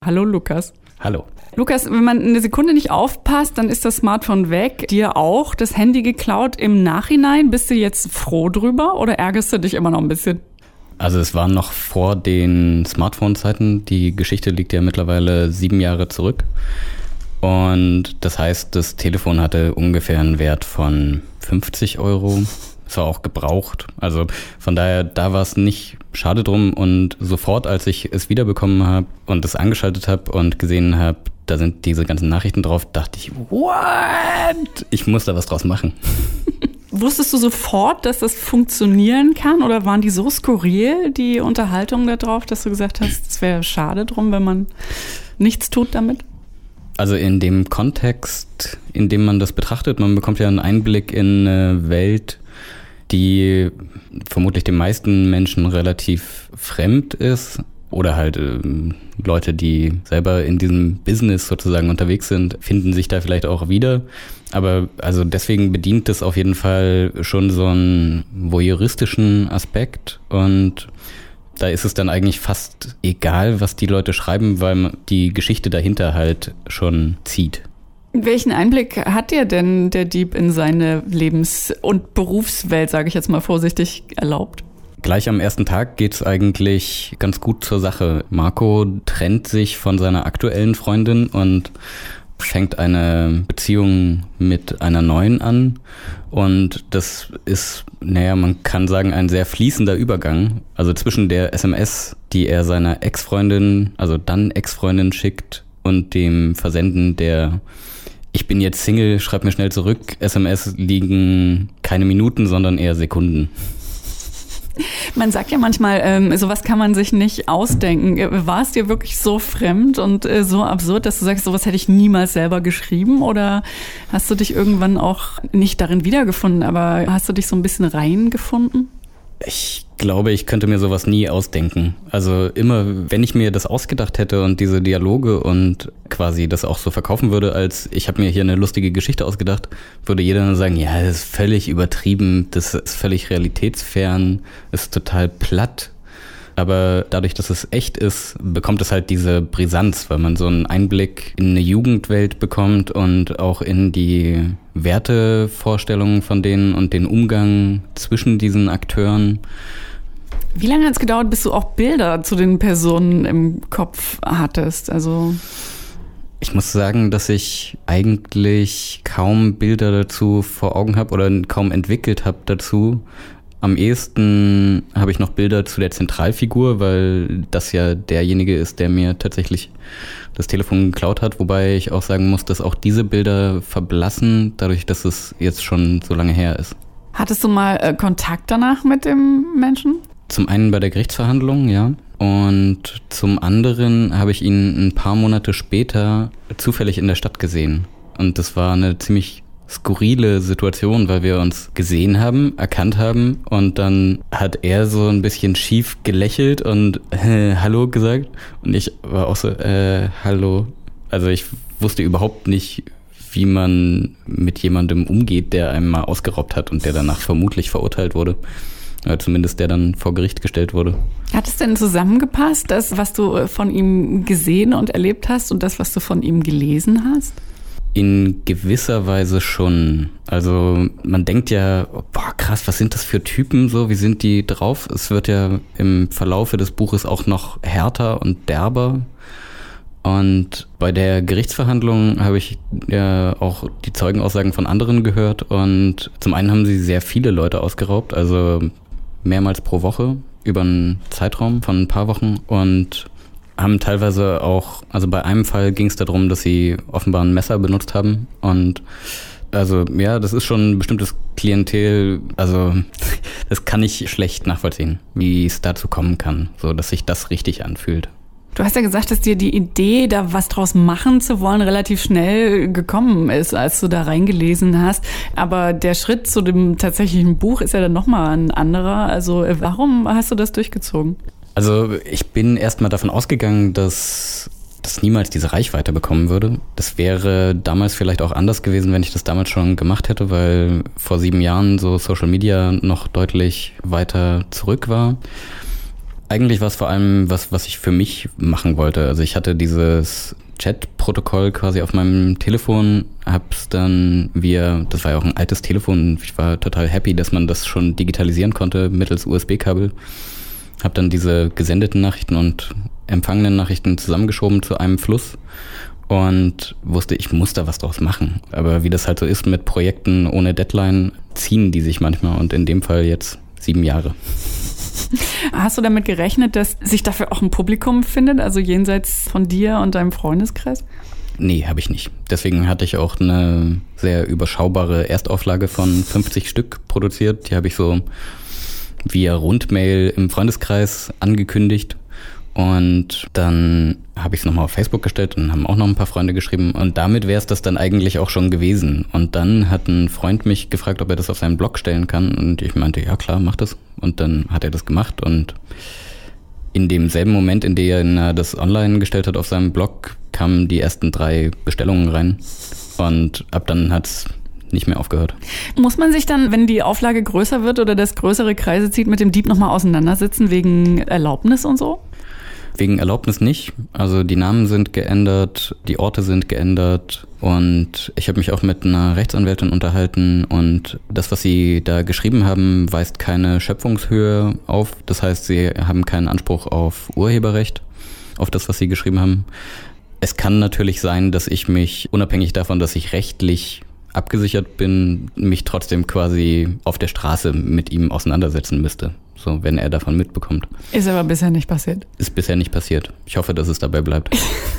Hallo Lukas. Hallo. Lukas, wenn man eine Sekunde nicht aufpasst, dann ist das Smartphone weg. Dir auch das Handy geklaut im Nachhinein. Bist du jetzt froh drüber oder ärgerst du dich immer noch ein bisschen? Also es war noch vor den Smartphone-Zeiten. Die Geschichte liegt ja mittlerweile 7 Jahre zurück. Und das heißt, das Telefon hatte ungefähr einen Wert von 50 Euro. Es war auch gebraucht. Also von daher, da war es nicht schade drum. Und sofort, als ich es wiederbekommen habe und es angeschaltet habe und gesehen habe, da sind diese ganzen Nachrichten drauf, dachte ich, what? Ich muss da was draus machen. Wusstest du sofort, dass das funktionieren kann? Oder waren die so skurril, die Unterhaltungen da drauf, dass du gesagt hast, es wäre schade drum, wenn man nichts tut damit? Also in dem Kontext, in dem man das betrachtet, man bekommt ja einen Einblick in eine Welt, die vermutlich den meisten Menschen relativ fremd ist. Oder halt Leute, die selber in diesem Business sozusagen unterwegs sind, finden sich da vielleicht auch wieder. Aber also deswegen bedient es auf jeden Fall schon so einen voyeuristischen Aspekt. Und da ist es dann eigentlich fast egal, was die Leute schreiben, weil die Geschichte dahinter halt schon zieht. Welchen Einblick hat dir denn der Dieb in seine Lebens- und Berufswelt, sage ich jetzt mal vorsichtig, erlaubt? Gleich am ersten Tag geht's eigentlich ganz gut zur Sache. Marco trennt sich von seiner aktuellen Freundin und fängt eine Beziehung mit einer neuen an. Und das ist, man kann sagen, ein sehr fließender Übergang. Also zwischen der SMS, die er seiner Ex-Freundin, also dann Ex-Freundin schickt, und dem Versenden der "Ich bin jetzt Single, schreib mir schnell zurück" SMS liegen keine Minuten, sondern eher Sekunden. Man sagt ja manchmal, sowas kann man sich nicht ausdenken. War es dir wirklich so fremd und so absurd, dass du sagst, sowas hätte ich niemals selber geschrieben? Oder hast du dich irgendwann auch nicht darin wiedergefunden, aber hast du dich so ein bisschen reingefunden? Ich glaube, ich könnte mir sowas nie ausdenken. Also immer, wenn ich mir das ausgedacht hätte und diese Dialoge und quasi das auch so verkaufen würde, als ich habe mir hier eine lustige Geschichte ausgedacht, würde jeder nur sagen, ja, das ist völlig übertrieben, das ist völlig realitätsfern, ist total platt. Aber dadurch, dass es echt ist, bekommt es halt diese Brisanz, weil man so einen Einblick in eine Jugendwelt bekommt und auch in die Wertevorstellungen von denen und den Umgang zwischen diesen Akteuren. Wie lange hat es gedauert, bis du auch Bilder zu den Personen im Kopf hattest? Also ich muss sagen, dass ich eigentlich kaum Bilder dazu vor Augen habe oder kaum entwickelt habe dazu. Am ehesten habe ich noch Bilder zu der Zentralfigur, weil das ja derjenige ist, der mir tatsächlich das Telefon geklaut hat. Wobei ich auch sagen muss, dass auch diese Bilder verblassen, dadurch, dass es jetzt schon so lange her ist. Hattest du mal Kontakt danach mit dem Menschen? Zum einen bei der Gerichtsverhandlung, ja. Und zum anderen habe ich ihn ein paar Monate später zufällig in der Stadt gesehen. Und das war eine ziemlich skurrile Situation, weil wir uns gesehen haben, erkannt haben, und dann hat er so ein bisschen schief gelächelt und Hallo gesagt, und ich war auch so, hallo. Also ich wusste überhaupt nicht, wie man mit jemandem umgeht, der einem mal ausgeraubt hat und der danach vermutlich verurteilt wurde. Oder zumindest der dann vor Gericht gestellt wurde. Hat es denn zusammengepasst, das, was du von ihm gesehen und erlebt hast, und das, was du von ihm gelesen hast? In gewisser Weise schon. Also man denkt ja, boah krass, was sind das für Typen so, wie sind die drauf? Es wird ja im Verlaufe des Buches auch noch härter und derber. Und bei der Gerichtsverhandlung habe ich ja auch die Zeugenaussagen von anderen gehört. Und zum einen haben sie sehr viele Leute ausgeraubt, also mehrmals pro Woche über einen Zeitraum von ein paar Wochen, und haben teilweise auch, also bei einem Fall ging es darum, dass sie offenbar ein Messer benutzt haben, und also ja, das ist schon ein bestimmtes Klientel, also das kann ich schlecht nachvollziehen, wie es dazu kommen kann, so dass sich das richtig anfühlt. Du hast ja gesagt, dass dir die Idee, da was draus machen zu wollen, relativ schnell gekommen ist, als du da reingelesen hast. Aber der Schritt zu dem tatsächlichen Buch ist ja dann nochmal ein anderer. Also warum hast du das durchgezogen? Also ich bin erstmal davon ausgegangen, dass das niemals diese Reichweite bekommen würde. Das wäre damals vielleicht auch anders gewesen, wenn ich das damals schon gemacht hätte, weil vor 7 Jahren so Social Media noch deutlich weiter zurück war. Eigentlich war es vor allem was ich für mich machen wollte. Also ich hatte dieses Chat-Protokoll quasi auf meinem Telefon, hab's dann das war ja auch ein altes Telefon, ich war total happy, dass man das schon digitalisieren konnte mittels USB-Kabel. Hab dann diese gesendeten Nachrichten und empfangenen Nachrichten zusammengeschoben zu einem Fluss und wusste, ich muss da was draus machen. Aber wie das halt so ist mit Projekten ohne Deadline, ziehen die sich manchmal und in dem Fall jetzt 7 Jahre. Hast du damit gerechnet, dass sich dafür auch ein Publikum findet, also jenseits von dir und deinem Freundeskreis? Nee, habe ich nicht. Deswegen hatte ich auch eine sehr überschaubare Erstauflage von 50 Stück produziert. Die habe ich so via Rundmail im Freundeskreis angekündigt. Und dann habe ich es nochmal auf Facebook gestellt und haben auch noch ein paar Freunde geschrieben. Und damit wäre es das dann eigentlich auch schon gewesen. Und dann hat ein Freund mich gefragt, ob er das auf seinen Blog stellen kann. Und ich meinte, ja klar, mach das. Und dann hat er das gemacht. Und in demselben Moment, in dem er das online gestellt hat auf seinem Blog, kamen die ersten 3 Bestellungen rein. Und ab dann hat es nicht mehr aufgehört. Muss man sich dann, wenn die Auflage größer wird oder das größere Kreise zieht, mit dem Dieb nochmal auseinandersetzen wegen Erlaubnis und so? Wegen Erlaubnis nicht. Also die Namen sind geändert, die Orte sind geändert und ich habe mich auch mit einer Rechtsanwältin unterhalten und das, was sie da geschrieben haben, weist keine Schöpfungshöhe auf. Das heißt, sie haben keinen Anspruch auf Urheberrecht, auf das, was sie geschrieben haben. Es kann natürlich sein, dass ich mich, unabhängig davon, dass ich rechtlich abgesichert bin, mich trotzdem quasi auf der Straße mit ihm auseinandersetzen müsste. So, wenn er davon mitbekommt. Ist aber bisher nicht passiert. Ist bisher nicht passiert. Ich hoffe, dass es dabei bleibt.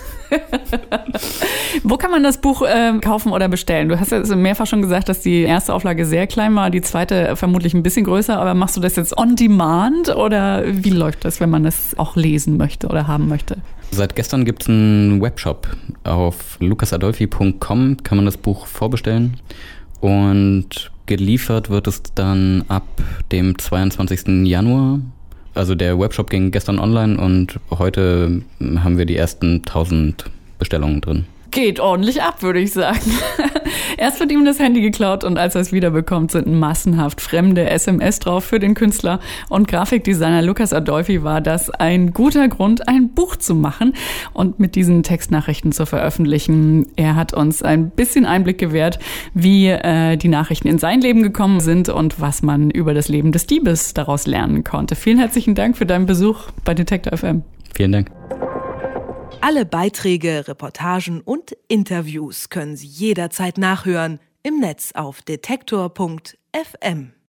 Wo kann man das Buch kaufen oder bestellen? Du hast ja mehrfach schon gesagt, dass die erste Auflage sehr klein war, die zweite vermutlich ein bisschen größer. Aber machst du das jetzt on demand oder wie läuft das, wenn man das auch lesen möchte oder haben möchte? Seit gestern gibt es einen Webshop. Auf lukasadolphi.com kann man das Buch vorbestellen. Und geliefert wird es dann ab dem 22. Januar. Also der Webshop ging gestern online und heute haben wir die ersten 1000 Bestellungen drin. Geht ordentlich ab, würde ich sagen. Erst wird ihm das Handy geklaut und als er es wiederbekommt, sind massenhaft fremde SMS drauf für den Künstler und Grafikdesigner Lukas Adolphi war das ein guter Grund, ein Buch zu machen und mit diesen Textnachrichten zu veröffentlichen. Er hat uns ein bisschen Einblick gewährt, wie die Nachrichten in sein Leben gekommen sind und was man über das Leben des Diebes daraus lernen konnte. Vielen herzlichen Dank für deinen Besuch bei Detektor FM. Vielen Dank. Alle Beiträge, Reportagen und Interviews können Sie jederzeit nachhören im Netz auf detektor.fm.